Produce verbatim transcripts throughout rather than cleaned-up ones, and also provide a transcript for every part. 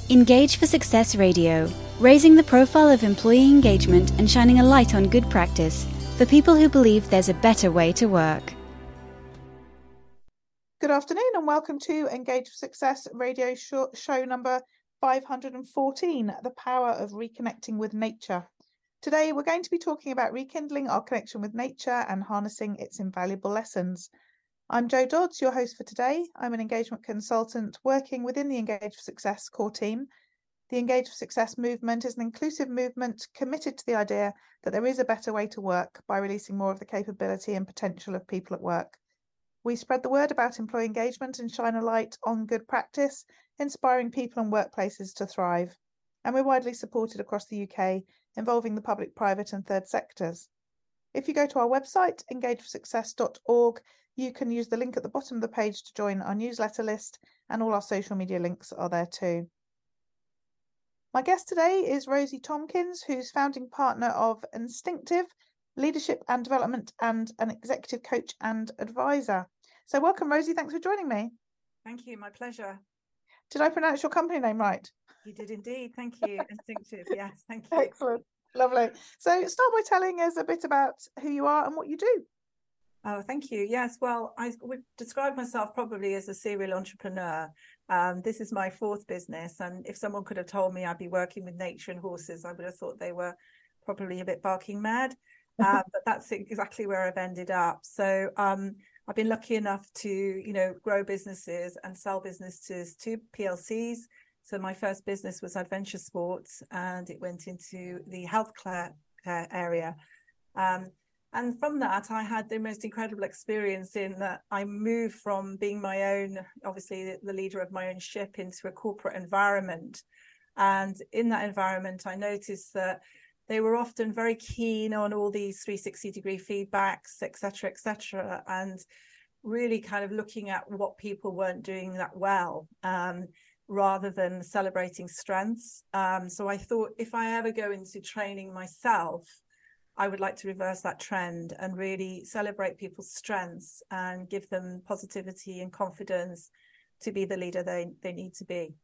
Engage for Success Radio, raising the profile of employee engagement and shining a light on good practice for people who believe there's a better way to work. Good afternoon and welcome to Engage for Success Radio show, show number five hundred fourteen, The Power of Reconnecting with Nature. Today we're going to be talking about rekindling our connection with nature and harnessing its invaluable lessons. I'm Jo Dodds, your host for today. I'm an engagement consultant working within the Engage for Success core team. The Engage for Success movement is an inclusive movement committed to the idea that there is a better way to work by releasing more of the capability and potential of people at work. We spread the word about employee engagement and shine a light on good practice, inspiring people and workplaces to thrive. And we're widely supported across the U K, involving the public, private and third sectors. If you go to our website, engage for success dot org, you can use the link at the bottom of the page to join our newsletter list, and all our social media links are there too. My guest today is Rosie Tomkins, who's founding partner of Instinctive, leadership and development, and an executive coach and advisor. So welcome, Rosie. Thanks for joining me. Thank you. My pleasure. Did I pronounce your company name right? You did indeed. Thank you. Instinctive. Yes. Thank you. Excellent. Lovely. So start by telling us a bit about who you are and what you do. Oh, thank you. Yes. Well, I would describe myself probably as a serial entrepreneur. Um, this is my fourth business. And if someone could have told me I'd be working with nature and horses, I would have thought they were probably a bit barking mad. Uh, but that's exactly where I've ended up. So um, I've been lucky enough to, you know, grow businesses and sell businesses to P L Cs. So my first business was Adventure Sports, and it went into the healthcare area. Um, and from that, I had the most incredible experience in that I moved from being my own, obviously the leader of my own ship, into a corporate environment. And in that environment, I noticed that they were often very keen on all these three sixty degree feedbacks, et cetera, et cetera, and really kind of looking at what people weren't doing that well, um, rather than celebrating strengths. Um, so I thought if I ever go into training myself, I would like to reverse that trend and really celebrate people's strengths and give them positivity and confidence to be the leader they, they need to be.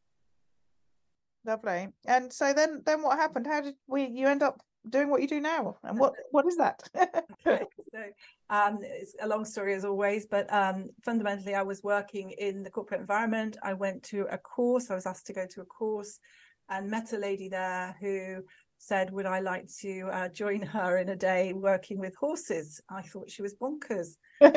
Lovely. And so then then what happened? How did we you end up doing what you do now? And what what is that? Okay, so um it's a long story as always, but um fundamentally I was working in the corporate environment. I went to a course, I was asked to go to a course, and met a lady there who said would I like to uh, join her in a day working with horses. I thought she was bonkers.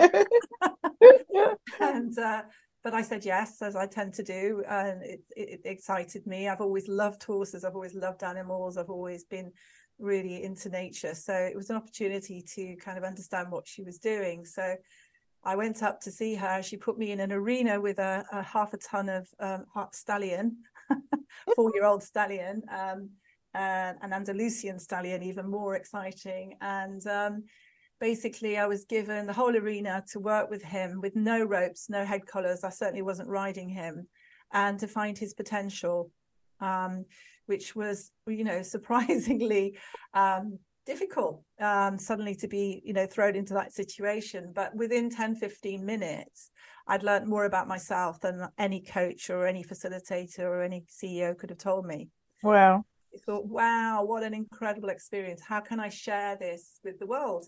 and uh But I said yes, as I tend to do, and it, it excited me. I've always loved horses. I've always loved animals. I've always been really into nature. So it was an opportunity to kind of understand what she was doing. So I went up to see her. She put me in an arena with a, a half a ton of um, stallion, four-year-old stallion, um, uh, an Andalusian stallion, even more exciting. And um, basically, I was given the whole arena to work with him with no ropes, no head collars. I certainly wasn't riding him, and to find his potential, um, which was, you know, surprisingly um, difficult um, suddenly to be, you know, thrown into that situation. But within ten, fifteen minutes, I'd learned more about myself than any coach or any facilitator or any C E O could have told me. Wow. I thought, wow, what an incredible experience. How can I share this with the world?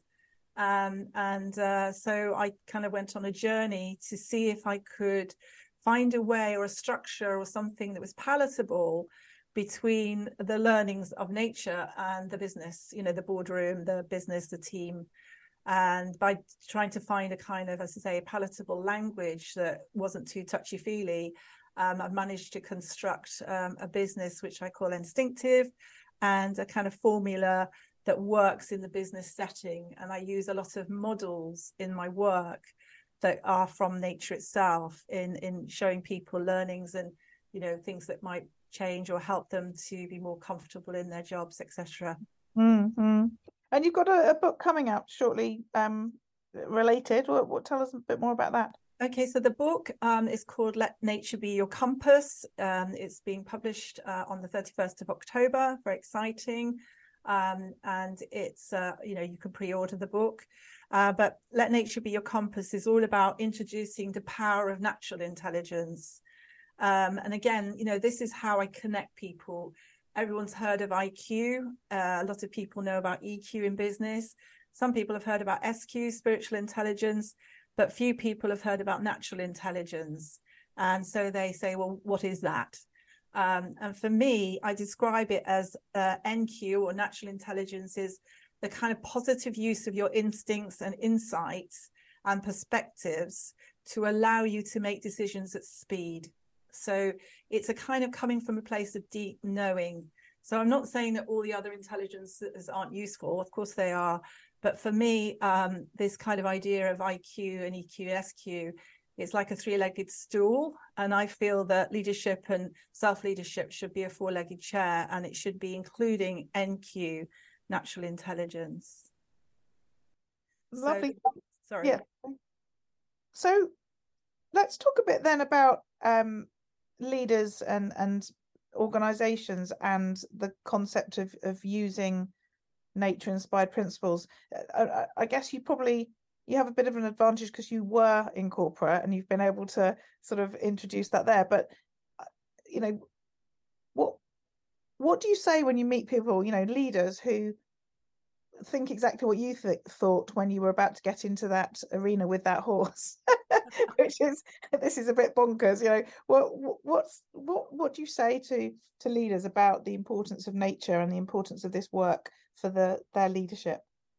Um, and uh, so I kind of went on a journey to see if I could find a way or a structure or something that was palatable between the learnings of nature and the business, you know, the boardroom, the business, the team. And by trying to find a kind of, as I say, a palatable language that wasn't too touchy-feely, um, I've managed to construct um, a business which I call Instinctive, and a kind of formula that works in the business setting. And I use a lot of models in my work that are from nature itself in, in showing people learnings and, you know, things that might change or help them to be more comfortable in their jobs, et cetera. Mm-hmm. And you've got a, a book coming out shortly um, related. What, what, tell us a bit more about that. Okay, so the book um, is called Let Nature Be Your Compass. Um, it's being published uh, on the thirty-first of October. Very exciting. Um, and it's, uh, you know, you can pre-order the book. Uh, but Let Nature Be Your Compass is all about introducing the power of natural intelligence Um, and again, you know, this is how I connect people. Everyone's heard of I Q. Uh, a lot of people know about E Q in business. Some people have heard about S Q, spiritual intelligence, but few people have heard about natural intelligence. And so they say, well, what is that? Um, and for me, I describe it as uh, N Q, or natural intelligence, is the kind of positive use of your instincts and insights and perspectives to allow you to make decisions at speed. So it's a kind of coming from a place of deep knowing. So I'm not saying that all the other intelligences aren't useful. Of course they are. But for me, um, this kind of idea of I Q and E Q, S Q, it's like a three-legged stool. And I feel that leadership and self-leadership should be a four-legged chair, and it should be including N Q, natural intelligence. Lovely. So, sorry. Yeah. So let's talk a bit then about um, leaders and, and organizations and the concept of, of using nature-inspired principles. I, I guess you probably you have a bit of an advantage because you were in corporate and you've been able to sort of introduce that there. But you know, what what do you say when you meet people, you know, leaders who think exactly what you th- thought when you were about to get into that arena with that horse, which is, this is a bit bonkers, you know? What what's what what do you say to to leaders about the importance of nature and the importance of this work for the their leadership?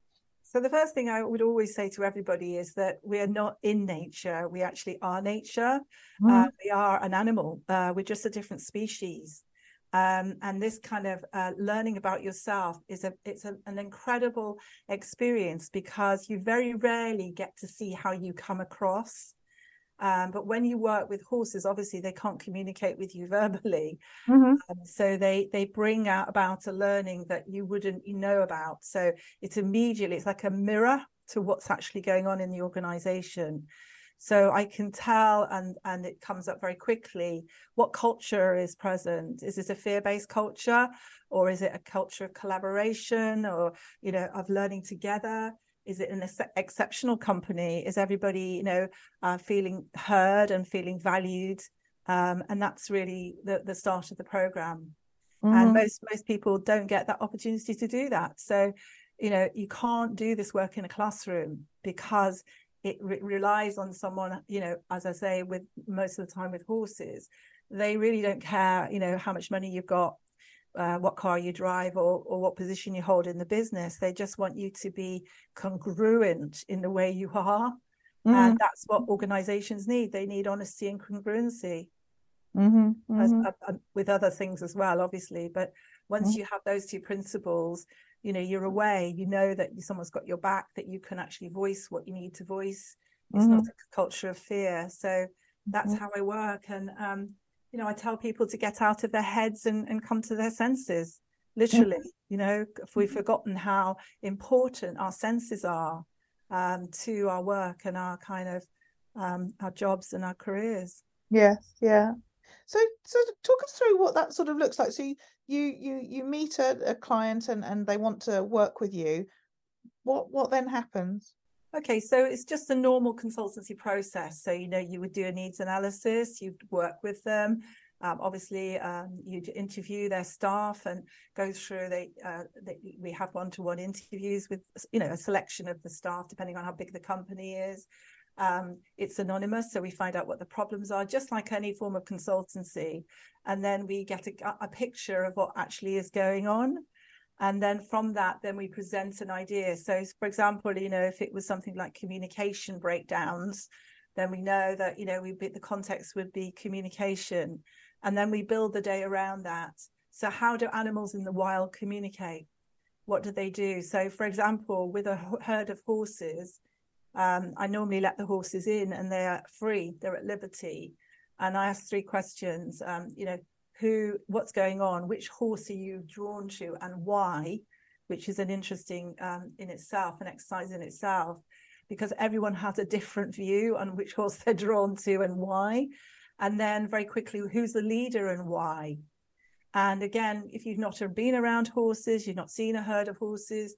So the first thing I would always say to everybody is that we are not in nature. We actually are nature. Mm. Uh, we are an animal. Uh, we're just a different species. Um, and this kind of uh, learning about yourself is a it's a, an incredible experience, because you very rarely get to see how you come across. Um, but when you work with horses, obviously they can't communicate with you verbally. Mm-hmm. Um, so they they bring out about a learning that you wouldn't you know about. So it's immediately, it's like a mirror to what's actually going on in the organization. So I can tell, and and it comes up very quickly, what culture is present. Is it a fear-based culture, or is it a culture of collaboration, or, you know, of learning together? Is it an ex- exceptional company? Is everybody, you know, uh, feeling heard and feeling valued? Um, and that's really the, the start of the program. Mm-hmm. And most most people don't get that opportunity to do that. So, you know, you can't do this work in a classroom, because it re- relies on someone, you know, as I say, with most of the time with horses, they really don't care, you know, how much money you've got, uh, what car you drive, or or what position you hold in the business. They just want you to be congruent in the way you are. Mm. And that's what organizations need. They need honesty and congruency. Mm-hmm, mm-hmm. As, uh, with other things as well, obviously. But once mm-hmm. you have those two principles, you know, you're away, you know that someone's got your back, that you can actually voice what you need to voice. It's mm-hmm. not a culture of fear. So that's mm-hmm. how I work. And, um, you know, I tell people to get out of their heads and, and come to their senses, literally. Mm-hmm. You know, if we've forgotten how important our senses are um, to our work and our kind of um, our jobs and our careers. Yes, yeah. So, so talk us through what that sort of looks like. So you you you, you meet a, a client and, and they want to work with you. What what then happens? Okay, so it's just a normal consultancy process. So, you know, you would do a needs analysis, you'd work with them. Um, obviously, um, you'd interview their staff and go through. They, uh, they we have one-to-one interviews with, you know, a selection of the staff, depending on how big the company is. Um, it's anonymous, so we find out what the problems are, just like any form of consultancy. And then we get a, a picture of what actually is going on. And then from that, then we present an idea. So, for example, you know, if it was something like communication breakdowns, then we know that, you know, we the context would be communication. And then we build the day around that. So how do animals in the wild communicate? What do they do? So, for example, with a herd of horses, Um, I normally let the horses in and they're free, they're at liberty. And I ask three questions, um, you know, who, what's going on, which horse are you drawn to and why, which is an interesting um, in itself, an exercise in itself, because everyone has a different view on which horse they're drawn to and why. And then very quickly, who's the leader and why? And again, if you've not been around horses, you've not seen a herd of horses,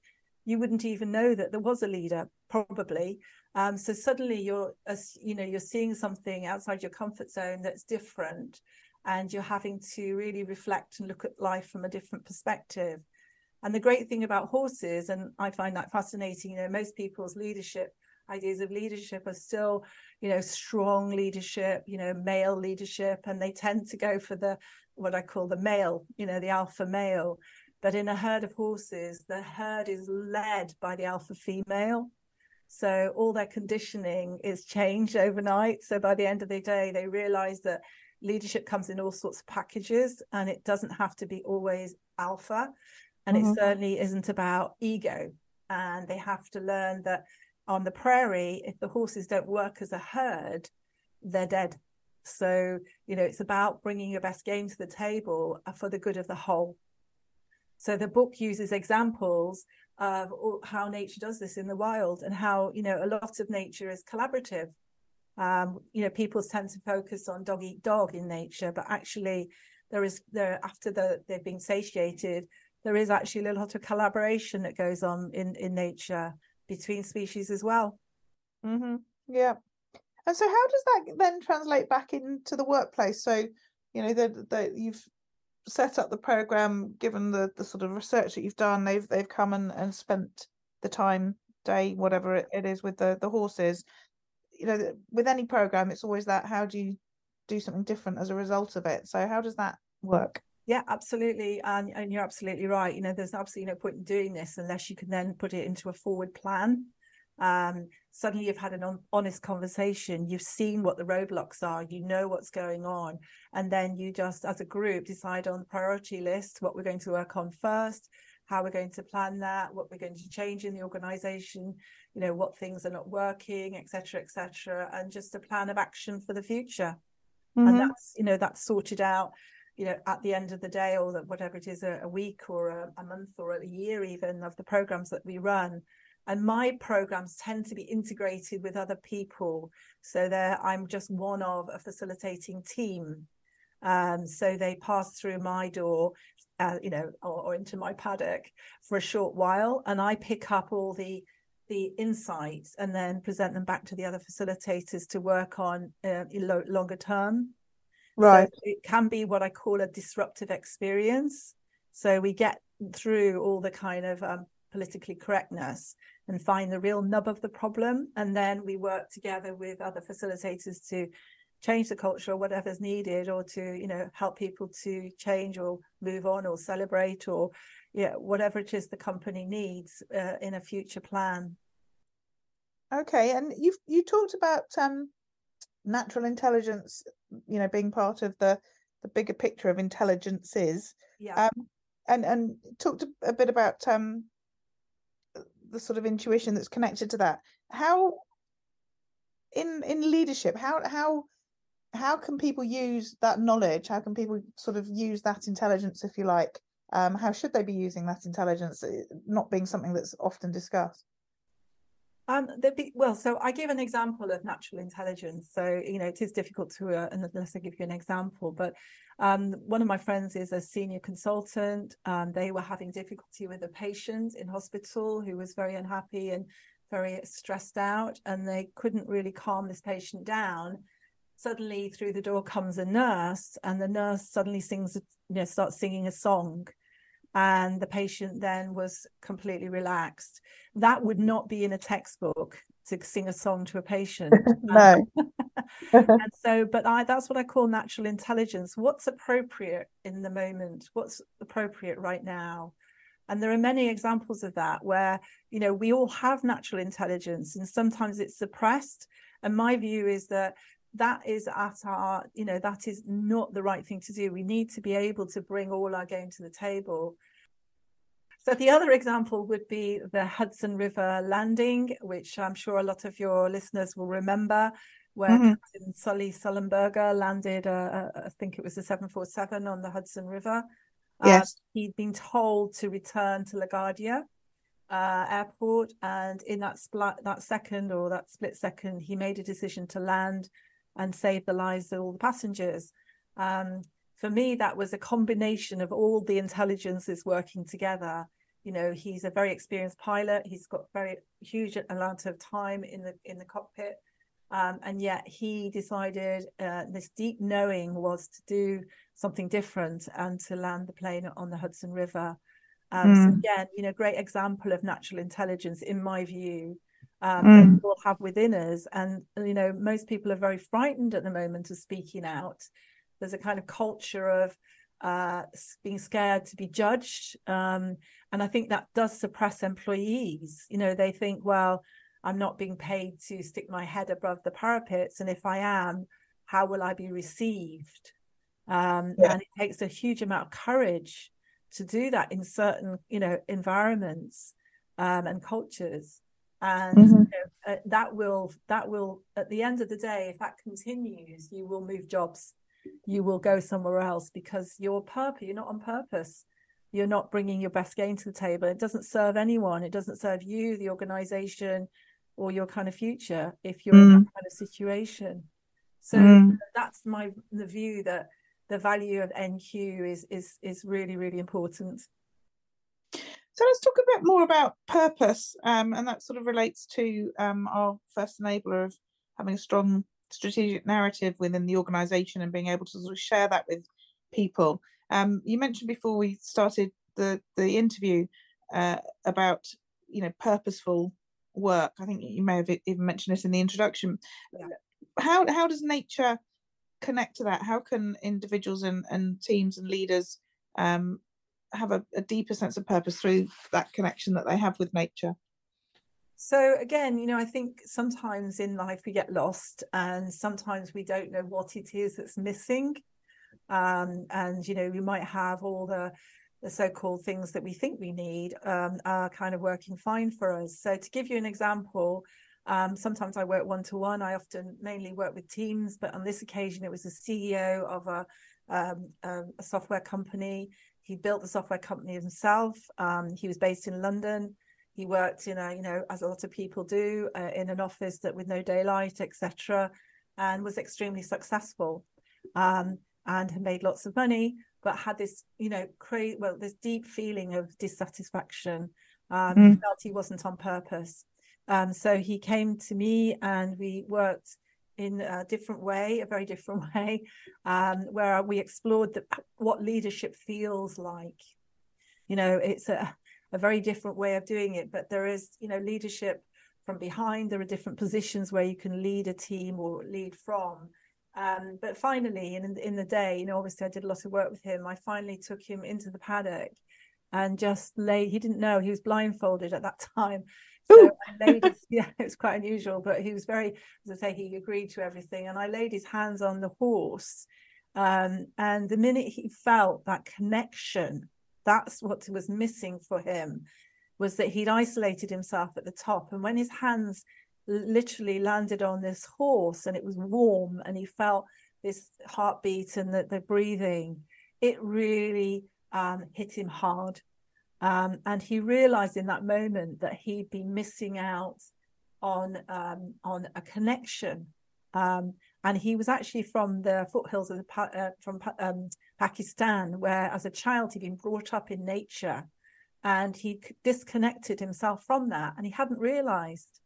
you wouldn't even know that there was a leader, probably. Um, so suddenly you're, as you know, you're seeing something outside your comfort zone that's different, and you're having to really reflect and look at life from a different perspective. And the great thing about horses, and I find that fascinating, you know, most people's leadership ideas of leadership are still, you know, strong leadership, you know, male leadership, and they tend to go for the, what I call the male, you know, the alpha male. But in a herd of horses, the herd is led by the alpha female. So all their conditioning is changed overnight. So by the end of the day, they realize that leadership comes in all sorts of packages, and it doesn't have to be always alpha. And mm-hmm. it certainly isn't about ego. And they have to learn that on the prairie, if the horses don't work as a herd, they're dead. So, you know, it's about bringing your best game to the table for the good of the whole. So the book uses examples of how nature does this in the wild, and how, you know, a lot of nature is collaborative. Um, you know, people tend to focus on dog eat dog in nature, but actually there is there after the, they've been satiated, there is actually a lot of collaboration that goes on in, in nature between species as well. Mm-hmm. Yeah. And so how does that then translate back into the workplace? So, you know, that that you've set up the program, given the, the sort of research that you've done, they've they've come and, and spent the time, day, whatever it, it is with the, the horses. You know, with any program, it's always that, how do you do something different as a result of it? So how does that work? Yeah, absolutely. And, and you're absolutely right. You know, there's absolutely no point in doing this unless you can then put it into a forward plan. Um, suddenly you've had an honest conversation, you've seen what the roadblocks are, you know what's going on, and then you just, as a group, decide on the priority list, what we're going to work on first, how we're going to plan that, what we're going to change in the organization, you know, what things are not working, et cetera, et cetera, and just a plan of action for the future. Mm-hmm. And that's, you know, that's sorted out, you know, at the end of the day, or that whatever it is, a, a week or a, a month or a year even of the programs that we run. And my programs tend to be integrated with other people. So there, I'm just one of a facilitating team. Um, so they pass through my door, uh, you know, or, or into my paddock for a short while. And I pick up all the, the insights and then present them back to the other facilitators to work on uh, lo- longer term. Right. So it can be what I call a disruptive experience. So we get through all the kind of um, politically correctness and find the real nub of the problem, and then we work together with other facilitators to change the culture or whatever's needed, or to, you know, help people to change or move on or celebrate, or yeah, whatever it is the company needs uh, in a future plan. Okay, and you've you talked about um, natural intelligence, you know, being part of the the bigger picture of intelligences. Yeah. Um, and and talked a bit about um. the sort of intuition that's connected to that. How in in leadership, how how how can people use that knowledge? How can people sort of use that intelligence, if you like? Um, how should they be using that intelligence, not being something that's often discussed? Um, be, well, so I give an example of natural intelligence. So, you know, it is difficult to, uh, unless I give you an example, but um, one of my friends is a senior consultant. Um, they were having difficulty with a patient in hospital who was very unhappy and very stressed out, and they couldn't really calm this patient down. Suddenly through the door comes a nurse, and the nurse suddenly sings, you know, starts singing a song. And the patient then was completely relaxed. That would not be in a textbook, to sing a song to a patient. No. And so, but I, that's what I call natural intelligence. What's appropriate in the moment? What's appropriate right now? And there are many examples of that where, you know, we all have natural intelligence, and sometimes it's suppressed. And my view is that that is at our, you know, that is not the right thing to do. We need to be able to bring all our game to the table. So the other example would be the Hudson River landing, which I'm sure a lot of your listeners will remember, where mm-hmm. Captain Sully Sullenberger landed, uh, I think it was a seven forty-seven on the Hudson River. Yes. Uh, he'd been told to return to LaGuardia uh, airport, and in that split, that second or that split second, he made a decision to land and save the lives of all the passengers. Um, for me, that was a combination of all the intelligences working together. You know, he's a very experienced pilot. He's got very huge amount of time in the in the cockpit. Um, and yet he decided uh, this deep knowing was to do something different and to land the plane on the Hudson River. Um, mm. So again, you know, great example of natural intelligence, in my view, um, mm. that we all have within us. And, you know, most people are very frightened at the moment of speaking out. There's a kind of culture of uh, being scared to be judged. Um, and I think that does suppress employees. You know, they think, well, I'm not being paid to stick my head above the parapets. And if I am, how will I be received? Um, yeah. And it takes a huge amount of courage to do that in certain, you know, environments um, and cultures. And mm-hmm. you know, uh, that will, that will, at the end of the day, if that continues, you will move jobs. You will go somewhere else because you're purpose, you're not on purpose. You're not bringing your best game to the table. It doesn't serve anyone. It doesn't serve you, the organization, or your kind of future if you're mm. in that kind of situation. So mm. that's my the view that the value of N Q is is is really, really important. So let's talk a bit more about purpose, um, and that sort of relates to um, our first enabler of having a strong strategic narrative within the organisation and being able to sort of share that with people. Um, you mentioned before we started the the interview uh, about you know purposeful work. I think you may have even mentioned it in the introduction. Yeah. How how does nature connect to that? How can individuals and, and teams and leaders um, have a, a deeper sense of purpose through that connection that they have with nature? So again, you know, I think sometimes in life we get lost and sometimes we don't know what it is that's missing. Um, and, you know, we might have all the, the so-called things that we think we need um, are kind of working fine for us. So to give you an example, um, sometimes I work one-to-one. I often mainly work with teams, but on this occasion, it was the C E O of a, um, um, a software company. He built the software company himself. Um, he was based in London. He worked in a, you know, as a lot of people do, uh, in an office that with no daylight, et cetera, and was extremely successful. Um, and had made lots of money, but had this, you know, cra- well, this deep feeling of dissatisfaction. Um, mm. He felt he wasn't on purpose. Um, so he came to me and we worked in a different way, a very different way, um, where we explored the, what leadership feels like. You know, it's a, a very different way of doing it, but there is, you know, leadership from behind. There are different positions where you can lead a team or lead from. Um, but finally, in, in the day, you know, obviously I did a lot of work with him. I finally took him into the paddock and just lay, he didn't know, he was blindfolded at that time. So Ooh. I laid his, yeah, it was quite unusual, but he was very, as I say, he agreed to everything. And I laid his hands on the horse. Um, and the minute he felt that connection, that's what was missing for him, was that he'd isolated himself at the top. And when his hands literally landed on this horse and it was warm and he felt this heartbeat and the, the breathing, it really um, hit him hard. Um, and he realized in that moment that he'd been missing out on um, on a connection. Um, and he was actually from the foothills of the, uh, from um, Pakistan, where as a child he'd been brought up in nature and he disconnected himself from that and he hadn't realized.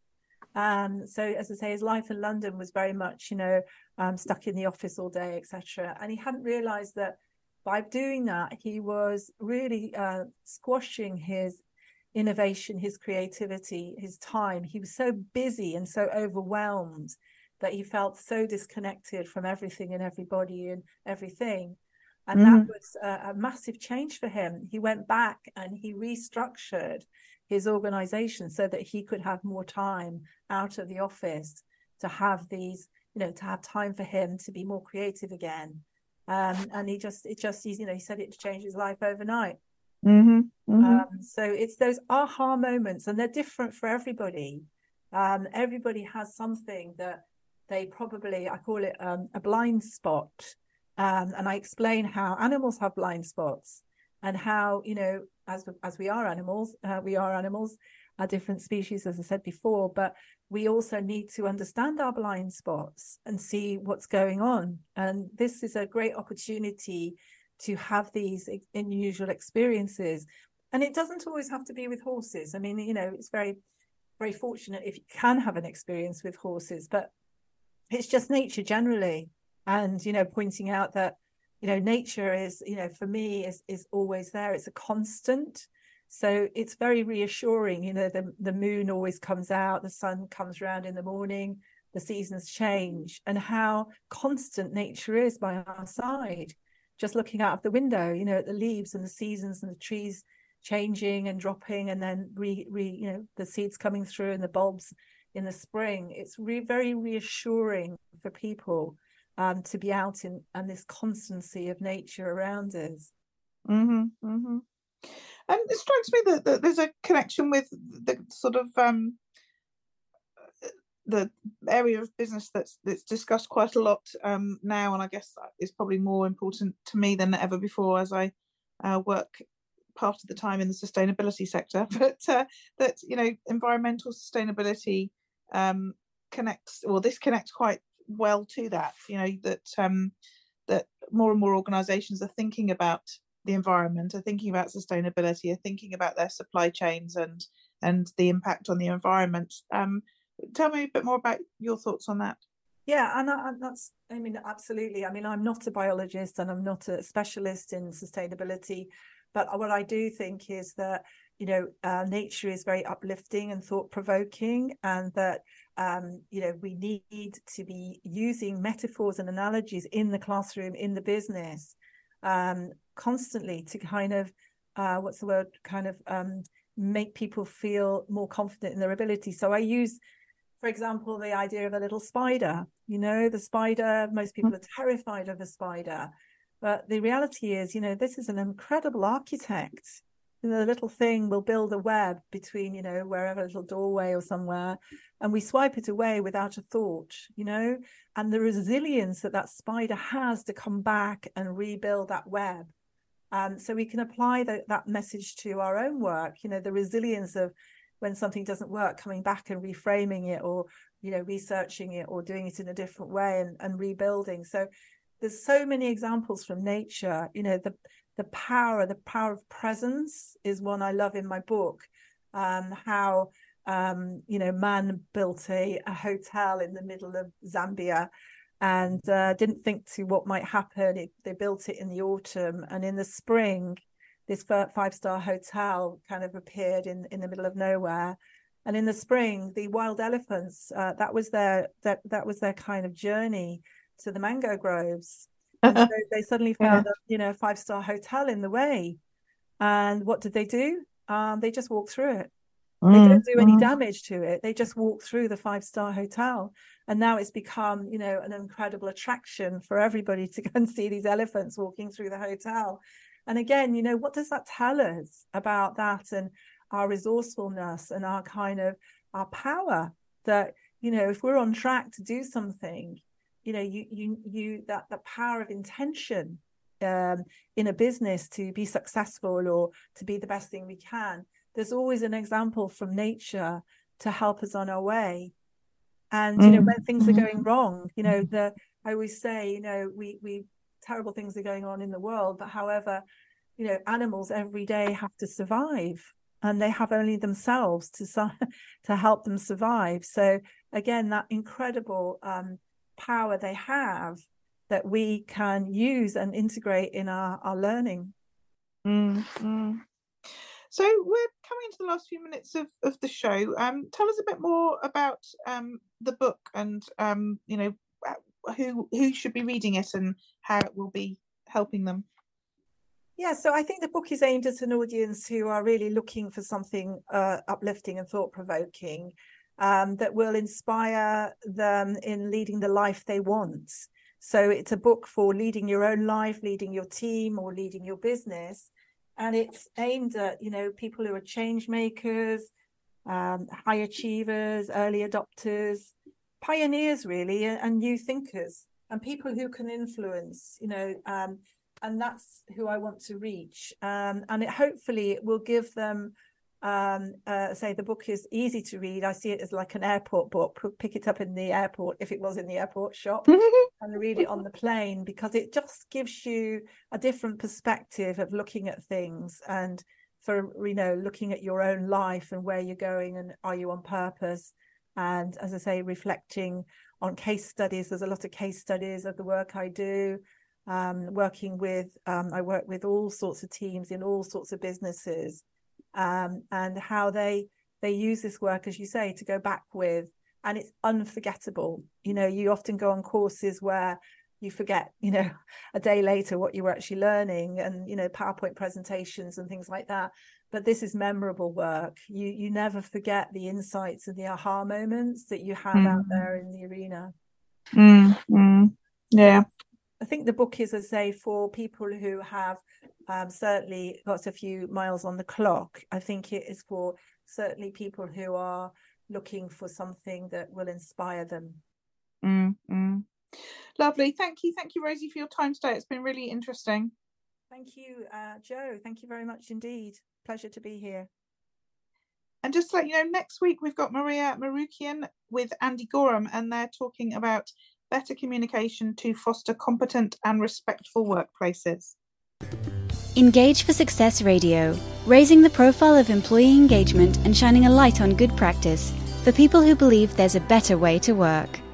Um, so as I say, his life in London was very much, you know, um, stuck in the office all day, et cetera. And he hadn't realized that by doing that, he was really uh, squashing his innovation, his creativity, his time. He was so busy and so overwhelmed that he felt so disconnected from everything and everybody and everything. And mm. that was a, a massive change for him. He went back and he restructured his organization so that he could have more time out of the office to have these, you know, to have time for him to be more creative again. Um, and he just, it just, you know, he said it changed his life overnight. Mm-hmm, mm-hmm. Um, so it's those aha moments, and they're different for everybody. Um, everybody has something that they probably, I call it um, a blind spot. Um, and I explain how animals have blind spots and how, you know, as as we are animals, uh, we are animals, are different species, as I said before, but we also need to understand our blind spots and see what's going on. And this is a great opportunity to have these unusual experiences And it doesn't always have to be with horses. I mean, you know, it's very, very fortunate if you can have an experience with horses, but it's just nature generally. And, you know, pointing out that, you know, nature is, you know, for me is is always there. It's a constant. So it's very reassuring, you know, the, the moon always comes out, the sun comes around in the morning, the seasons change, and how constant nature is by our side. Just looking out of the window, you know, at the leaves and the seasons and the trees changing and dropping, and then re, re you know, the seeds coming through and the bulbs in the spring. It's re, very reassuring for people um, to be out in and this constancy of nature around us. Mm-hmm, mm-hmm. And it strikes me that, that there's a connection with the sort of um, the area of business that's that's discussed quite a lot um, now, and I guess is probably more important to me than ever before as I uh, work part of the time in the sustainability sector. But uh, that, you know, environmental sustainability um, connects, or this connects quite well to that. You know, that um, that more and more organisations are thinking about the environment, are thinking about sustainability, are thinking about their supply chains and and the impact on the environment. Um, tell me a bit more about your thoughts on that. Yeah, and, I, and that's, I mean, absolutely. I mean, I'm not a biologist and I'm not a specialist in sustainability, but what I do think is that, you know, uh, nature is very uplifting and thought-provoking, and that, um, you know, we need to be using metaphors and analogies in the classroom, in the business, um, constantly to kind of, uh, what's the word, kind of um, make people feel more confident in their ability. So I use, for example, the idea of a little spider. You know, the spider, most people are terrified of a spider. But the reality is, you know, this is an incredible architect. The little thing will build a web between, you know, wherever, a little doorway or somewhere, and we swipe it away without a thought, you know, and the resilience that that spider has to come back and rebuild that web. Um, so we can apply the, that message to our own work, you know, the resilience of when something doesn't work, coming back and reframing it, or, you know, researching it or doing it in a different way and, and rebuilding. So there's so many examples from nature. You know, the the power, the power of presence is one I love in my book. Um, how, um, you know, man built a, a hotel in the middle of Zambia and uh, didn't think to what might happen. It, they built it in the autumn, and in the spring, this five-star hotel kind of appeared in, in the middle of nowhere. And in the spring, the wild elephants, uh, that was their that that was their kind of journey to the mango groves. And so they suddenly found yeah. a, you know, a five-star hotel in the way. And what did they do? Um, they just walked through it. Mm, they didn't do any mm. damage to it. They just walked through the five-star hotel. And now it's become, you know, an incredible attraction for everybody to go and see these elephants walking through the hotel. And again, you know, what does that tell us about that and our resourcefulness and our kind of our power that, you know, if we're on track to do something, you know, you, you, you, that the power of intention um, in a business to be successful or to be the best thing we can, there's always an example from nature to help us on our way. And, you know, mm-hmm. when things are going wrong, you know, the, I always say, you know, we, we, terrible things are going on in the world, but however, you know, animals every day have to survive, and they have only themselves to, to help them survive. So again, that incredible, um, power they have that we can use and integrate in our, our learning. Mm-hmm. So we're coming into the last few minutes of, of the show. Um, tell us a bit more about um, the book and, um, you know, who who should be reading it and how it will be helping them. Yeah, so I think the book is aimed at an audience who are really looking for something uh, uplifting and thought-provoking, Um, that will inspire them in leading the life they want. So it's a book for leading your own life, leading your team, or leading your business. And it's aimed at, you know, people who are change makers, um, high achievers, early adopters, pioneers, really, and new thinkers, and people who can influence, you know, um, and that's who I want to reach. Um, and it hopefully it will give them Um, uh, say the book is easy to read. I see it as like an airport book. Pick it up in the airport, if it was in the airport shop, and read it on the plane, because it just gives you a different perspective of looking at things and for, you know, looking at your own life and where you're going and are you on purpose. And as I say, reflecting on case studies. There's a lot of case studies of the work I do, um, working with, um, I work with all sorts of teams in all sorts of businesses, um, and how they they use this work, as you say, to go back with. And it's unforgettable. You know, you often go on courses where you forget, you know, a day later what you were actually learning, and, you know, PowerPoint presentations and things like that. But this is memorable work. You you never forget the insights and the aha moments that you have mm. out there in the arena. Mm, mm, yeah. I think the book is, as I say, for people who have um, certainly got a few miles on the clock. I think it is for certainly people who are looking for something that will inspire them. Mm, mm. Lovely. Thank you. Thank you, Rosie, for your time today. It's been really interesting. Thank you, uh, Jo. Thank you very much indeed. Pleasure to be here. And just to let you know, next week we've got Maria Marukian with Andy Gorham, and they're talking about better communication to foster competent and respectful workplaces. Engage for Success Radio, raising the profile of employee engagement and shining a light on good practice for people who believe there's a better way to work.